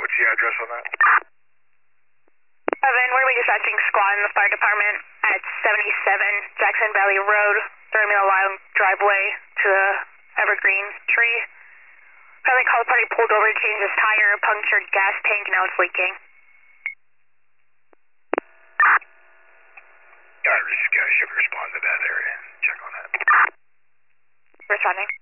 What's the address on that? Evan, we're going to be dispatching squad in the fire department at 77 Jackson Valley Road. They're going to be along driveway to the evergreen tree. Apparently call party pulled over to change his tire, punctured gas tank, now it's leaking. Alright, should respond to that area. Check on that. Responding.